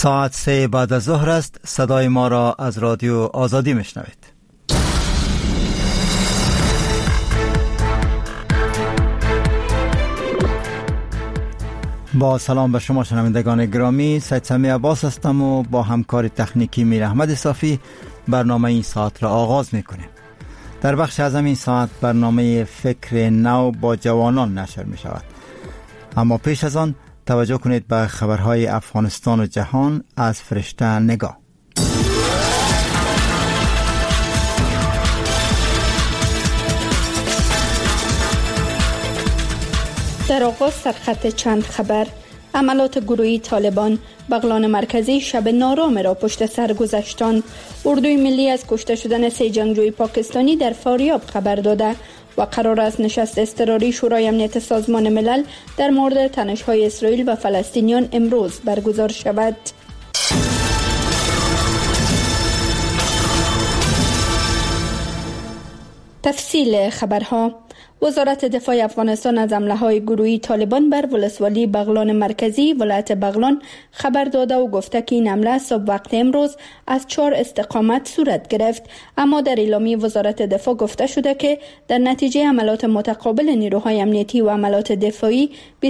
ساعت 3 بعد از ظهر است. صدای ما را از رادیو آزادی میشنوید. با سلام به شما شنوندگان گرامی، سید سمی عباس هستم و با همکار تکنیکی میر احمد صافی برنامه این ساعت را آغاز میکنیم. در بخش از این ساعت برنامه فکر نو با جوانان نشر می شود. اما پیش از آن توجه کنید به خبرهای افغانستان و جهان از فرشته نگاه. در آغاز سرخط چند خبر. عملات گروهی طالبان بغلان مرکزی شب نارام را پشت سر گذاشتند. اردوی ملی از کشته شدن 3 جنگجوی پاکستانی در فاریاب خبر داده و قرار است نشست اضطراری شورای امنیت سازمان ملل در مورد تنش‌های اسرائیل و فلسطینیان امروز برگزار شود. تفصیل خبرها. وزارت دفاع افغانستان از حمله‌های گروهی طالبان بر ولسوالی بغلان مرکزی ولایت بغلان خبر داده و گفته که این حمله صبح وقت امروز از 4 استقامت صورت گرفت، اما در اعلامیه وزارت دفاع گفته شده که در نتیجه حملات متقابل نیروهای امنیتی و حملات دفاعی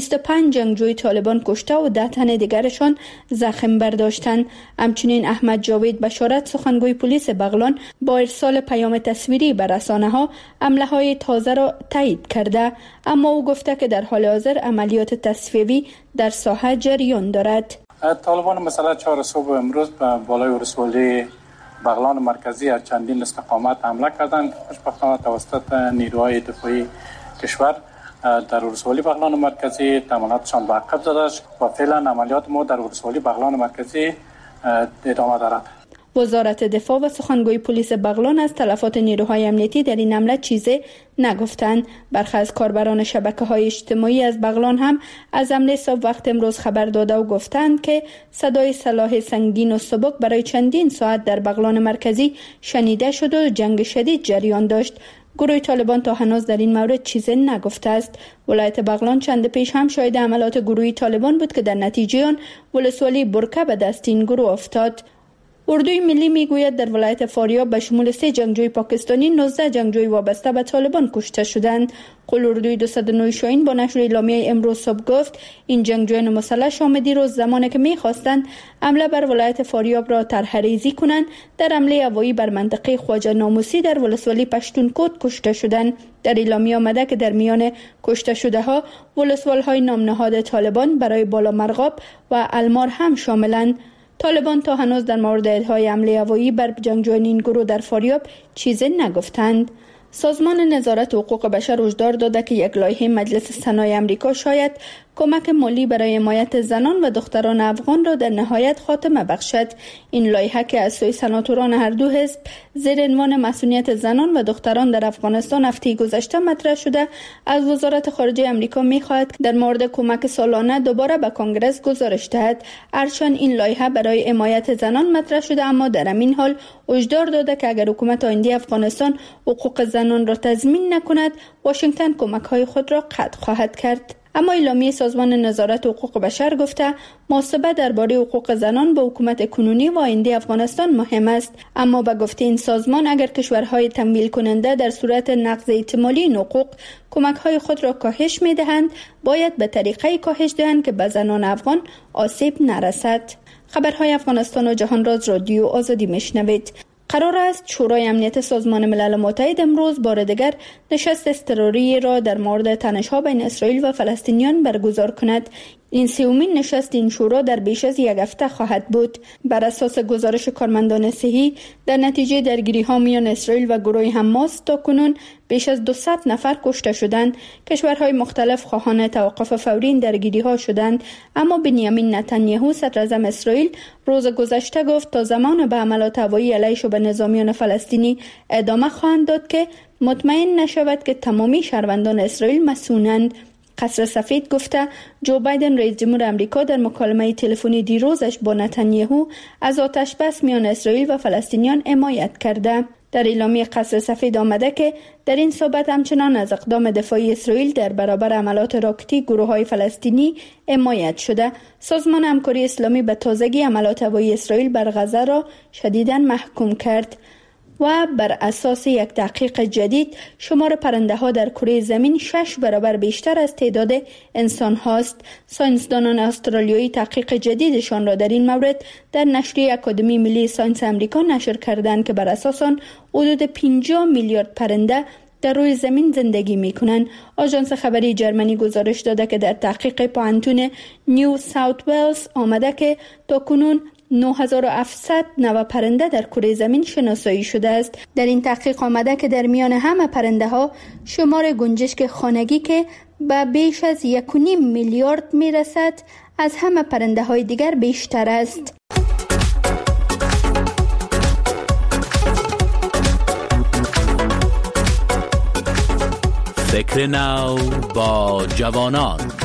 25 جنگجوی طالبان کشته و 10 تن دیگرشان زخم برداشتند. همچنین احمد جاوید بشارت سخنگوی پلیس بغلان با ارسال پیام تصویری به رسانه‌ها حمله‌های تازه را تایید کرده، اما او گفته که در حال حاضر عملیات تصفیوی در ساحه جریان دارد. طالبان مثلا 4 صبح امروز به بالای ولسوالی بغلان مرکزی از چندین استقامت حمله کردند. خوشبختانه توسط نیروهای دفاعی کشور در ولسوالی بغلان مرکزی عملیاتشان به عقب زده و فعلا عملیات ما در ولسوالی بغلان مرکزی ادامه دارد. وزارت دفاع و سخنگوی پلیس بغلان از تلفات نیروهای امنیتی در این حمله چیزی نگفتند. برخی از کاربران شبکه‌های اجتماعی از بغلان هم از حمله صبح وقت امروز خبر داده و گفتند که صدای سلاح سنگین و سبک برای چندین ساعت در بغلان مرکزی شنیده شد و جنگ شدید جریان داشت. گروه طالبان تا هنوز در این مورد چیزی نگفته است. ولایت بغلان چند پیش هم شاهد حملات گروهی طالبان بود که در نتیجه آن ولسوالی برکه به دست این گروه افتاد. اردوی ملی میگوید در ولایت فاریاب به شمول 3 جنگجوی پاکستانی 19 جنگجوی وابسته به طالبان کشته شدند. قول اردوی 209 شاهین با نشر اعلامیه امروز صبح گفت این جنگجویان مسلح شامدی روز زمانی که می‌خواستند حمله بر ولایت فاریاب را طرح‌ریزی کنند در حمله هوایی بر منطقه خواجه ناموسی در ولسوالی پشتونکوت کشته شدند. در اعلامیه آمده که در میان کشته شده ها ولسوال‌های نامنهاد طالبان برای بالا مرغاب و المار هم شاملند. طالبان تا هنوز در مورد ادعای حمله هوایی بر جنگجویان این گروه در فاریاب چیزی نگفتند. سازمان نظارت حقوق بشر هشدار داده که یک لایحه مجلس سنای آمریکا شاید کمک مالی برای حمایت زنان و دختران افغان را در نهایت خاتمه بخشد. این لایحه که از سوی سناتوران هر دو حزب زیر عنوان مسئولیت زنان و دختران در افغانستان هفته گذشته مطرح شده، از وزارت خارجه آمریکا می‌خواهد که در مورد کمک سالانه دوباره به کنگره گزارش دهد. هرچند این لایحه برای حمایت زنان مطرح شده، اما در همین حال هشدار داده که اگر حکومت آینده افغانستان حقوق زنان را تضمین نکند، واشنگتن کمک‌های خود را قطع خواهد کرد. اما اعلامیه سازمان نظارت حقوق بشر گفته محاسبه درباره حقوق زنان به حکومت کنونی و آینده افغانستان مهم است، اما به گفته این سازمان اگر کشورهای تمویل کننده در صورت نقض احتمالی این حقوق کمک‌های خود را کاهش می‌دهند، باید به طریقه کاهش دهند که به زنان افغان آسیب نرسد. خبرهای افغانستان و جهان را از رادیو آزادی میشنوید. قرار است شورای امنیت سازمان ملل متحد امروز بار دیگر نشست اضطراری را در مورد تنش‌ها بین اسرائیل و فلسطینیان برگزار کند. این 3مین نشست این شورا در بیش از 1 هفته خواهد بود. بر اساس گزارش کارمندان صحی، در نتیجه درگیری‌ها میان اسرائیل و گروه حماس تاکنون بیش از 200 نفر کشته شدند. کشورهای مختلف خواهان توقف فوری این درگیری‌ها شدند، اما بنیامین نتانیاهو صدراعظم اسرائیل روز گذشته گفت تا زمان به حملات هوایی علیه به نظامیان فلسطینی ادامه خواهند داد که مطمئن نشود که تمامی شهروندان اسرائیل مسئولند. قصر سفید گفته جو بایدن رئیس جمهور آمریکا در مکالمه تلفنی دیروزش با نتانیاهو از آتش بس میان اسرائیل و فلسطینیان حمایت کرده. در اعلامیه قصر سفید آمده که در این صحبت همچنان از اقدام دفاعی اسرائیل در برابر حملات راکتی گروه‌های فلسطینی حمایت شده. سازمان همکاری اسلامی به تازگی حملات هوایی اسرائیل بر غزه را شدیداً محکوم کرد و بر اساس یک تحقیق جدید شمار پرنده ها در کره زمین 6 برابر بیشتر از تعداد انسان هاست. ساینسدانان استرالیایی تحقیق جدیدشان را در این مورد در نشریه اکادمی ملی ساینس امریکا نشر کردند که بر اساس آن حدود 50 میلیارد پرنده در روی زمین زندگی می کنند. آژانس خبری جرمنی گزارش داده که در تحقیق پوهنتون نیو ساوت ولز آمده که تاکنون 9700 نوع پرنده در کره زمین شناسایی شده است. در این تحقیق آمده که در میان همه پرنده ها شمار گنجشک خانگی که به بیش از 1.5 میلیارد می رسد از همه پرنده های دیگر بیشتر است. فکر نو با جوانان.